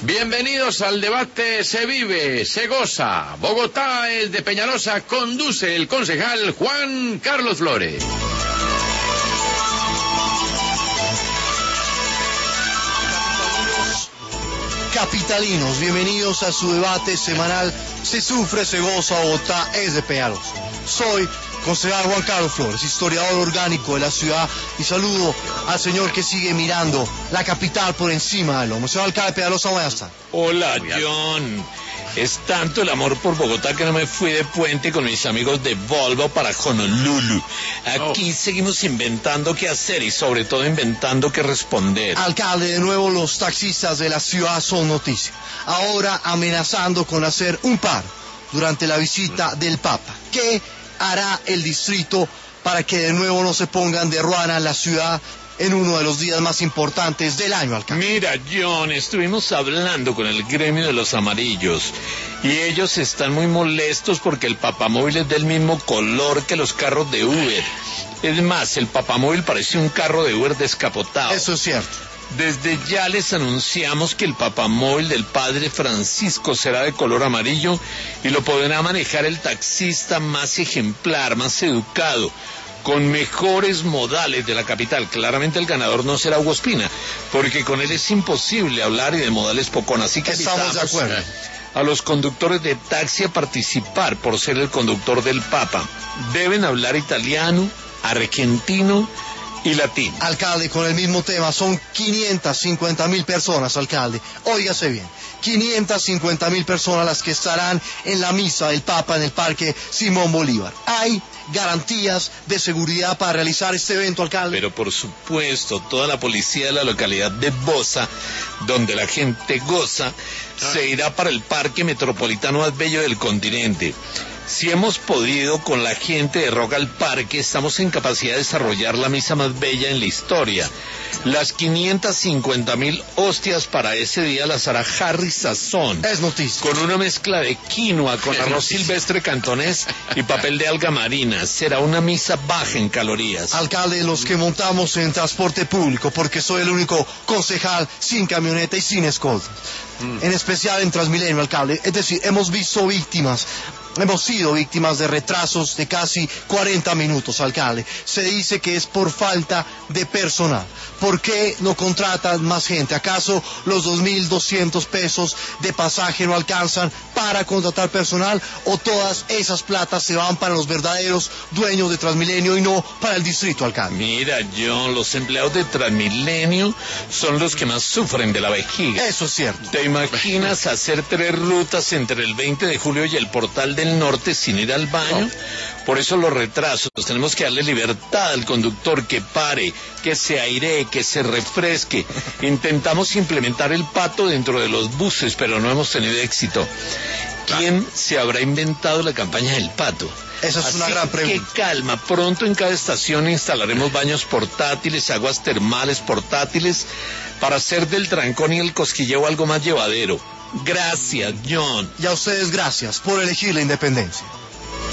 Bienvenidos al debate Se Vive, Se Goza. Bogotá es de Peñalosa, conduce el concejal Juan Carlos Flores. Capitalinos, bienvenidos a su debate semanal Se Sufre, Se Goza, Bogotá es de Peñalosa. Soy concejal Juan Carlos Flores, historiador orgánico de la ciudad, y saludo al señor que sigue mirando la capital por encima del lomo. Señor alcalde de Peñalosa, buenas tardes. Hola, John. Es tanto el amor por Bogotá que no me fui de puente con mis amigos de Volvo para Honolulu. Aquí seguimos inventando qué hacer y sobre todo inventando qué responder. Alcalde, de nuevo los taxistas de la ciudad son noticia. Ahora amenazando con hacer un paro durante la visita del Papa. ¿Qué hará el distrito para que de nuevo no se pongan de ruana la ciudad en uno de los días más importantes del año, alcalde? Mira, John, estuvimos hablando con el gremio de los amarillos y ellos están muy molestos porque el papamóvil es del mismo color que los carros de Uber. Es más, el papamóvil parece un carro de Uber descapotado. Eso es cierto. Desde ya les anunciamos que el papamóvil del padre Francisco será de color amarillo y lo podrá manejar el taxista más ejemplar, más educado, con mejores modales de la capital. Claramente el ganador no será Hugo Espina, porque con él es imposible hablar y de modales pocón. Así que estamos de acuerdo a los conductores de taxi a participar por ser el conductor del Papa. Deben hablar italiano, argentino y latino. Alcalde, con el mismo tema, son 550.000 personas, alcalde. Óigase bien, 550.000 personas las que estarán en la misa del Papa en el Parque Simón Bolívar. ¿Hay garantías de seguridad para realizar este evento, alcalde? Pero por supuesto, toda la policía de la localidad de Bosa, donde la gente goza, se irá para el parque metropolitano más bello del continente. Si hemos podido con la gente de Rock al Parque, estamos en capacidad de desarrollar la misa más bella en la historia. Las 550.000 hostias para ese día las hará Harry Sazón. Es noticia. Con una mezcla de quinoa con arroz silvestre cantonés y papel de alga marina. Será una misa baja en calorías. Alcalde, los que montamos en transporte público, porque soy el único concejal sin camioneta y sin escolta. En especial en Transmilenio, alcalde. Es decir, hemos sido víctimas de retrasos de casi 40 minutos, alcalde. Se dice que es por falta de personal. ¿Por qué no contratan más gente? ¿Acaso los 2.200 pesos de pasaje no alcanzan para contratar personal? ¿O todas esas platas se van para los verdaderos dueños de Transmilenio y no para el distrito, alcalde? Mira, John, los empleados de Transmilenio son los que más sufren de la vejiga. Eso es cierto. ¿Te imaginas hacer 3 rutas entre el 20 de julio y el Portal del Norte sin ir al baño? Por eso los retrasos. Tenemos que darle libertad al conductor, que pare, que se airee, que se refresque. Intentamos implementar el pato dentro de los buses, pero no hemos tenido éxito. ¿Quién se habrá inventado la campaña del pato? Esa es una gran pregunta. Que calma, pronto en cada estación instalaremos baños portátiles, aguas termales portátiles, para hacer del trancón y el cosquilleo algo más llevadero. Gracias, John. Y a ustedes gracias por elegir la independencia.